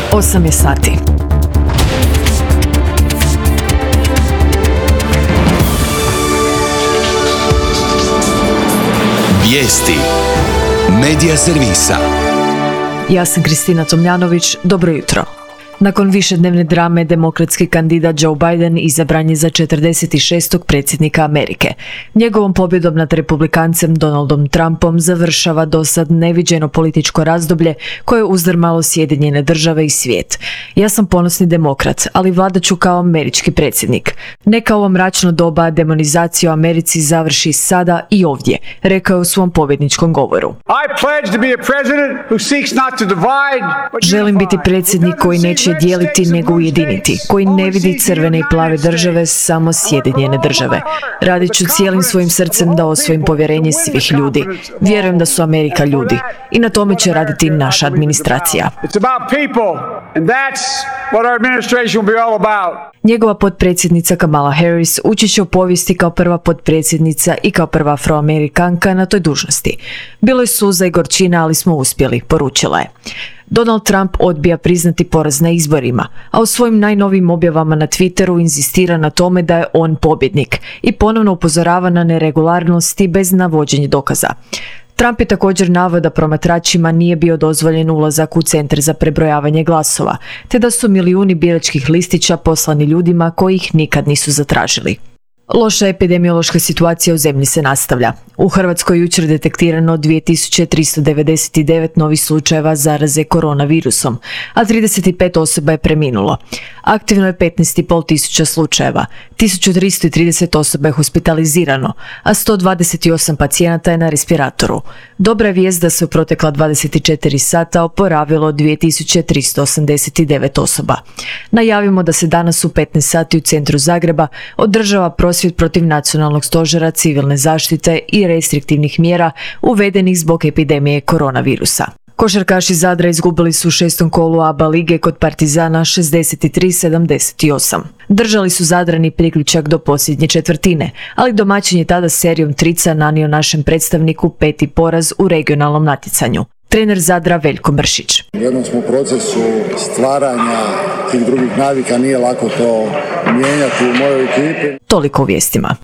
8 je sati. Vijesti Medija servisa. Ja sam Kristina Tomljanović, dobro jutro. Nakon višednevne drame, demokratski kandidat Joe Biden izabran je za 46. predsjednika Amerike. Njegovom pobjedom nad republikancem Donaldom Trumpom završava dosad neviđeno političko razdoblje koje je uzdrmalo Sjedinjene države i svijet. Ja sam ponosni demokrat, ali vladat ću kao američki predsjednik. Neka ovo mračno doba demonizacije u Americi završi sada i ovdje, rekao je u svom pobjedničkom govoru. Želim biti predsjednik koji neće dijeliti nego ujediniti, koji ne vidi crvene i plave države, samo Sjedinjene države. Radit ću cijelim svojim srcem da osvojim povjerenje svih ljudi. Vjerujem da su Amerika ljudi i na tome će raditi naša administracija. Njegova potpredsjednica Kamala Harris ući će u povijesti kao prva potpredsjednica i kao prva afroamerikanka na toj dužnosti. Bilo je suza i gorčina, ali smo uspjeli, poručila je. Donald Trump odbija priznati poraz na izborima, a u svojim najnovijim objavama na Twitteru inzistira na tome da je on pobjednik i ponovno upozorava na neregularnosti bez navođenja dokaza. Trump je također naveo da promatračima nije bio dozvoljen ulazak u centar za prebrojavanje glasova, te da su milijuni biračkih listića poslani ljudima koji ih nikad nisu zatražili. Loša epidemiološka situacija u zemlji se nastavlja. U Hrvatskoj jučer detektirano 2399 novih slučajeva zaraze koronavirusom, a 35 osoba je preminulo. Aktivno je 15,5 tisuća slučajeva, 1330 osoba je hospitalizirano, a 128 pacijenata je na respiratoru. Dobra je vijest da se u protekla 24 sata oporavilo 2389 osoba. Najavimo da se danas u 15 sati u centru Zagreba održava prosvjed protiv nacionalnog stožera civilne zaštite i restriktivnih mjera uvedenih zbog epidemije koronavirusa. Košarkaši Zadra izgubili su u 6. kolu ABA lige kod Partizana 63-78. Držali su Zadrani priključak do posljednje četvrtine, ali domaćin je tada serijom trica nanio našem predstavniku 5. poraz u regionalnom natjecanju. Trener Zadra Veljko Mršić. U jednom smo procesu stvaranja tih drugih navika, nije lako to mijenjati u mojoj ekipi. Toliko u vijestima.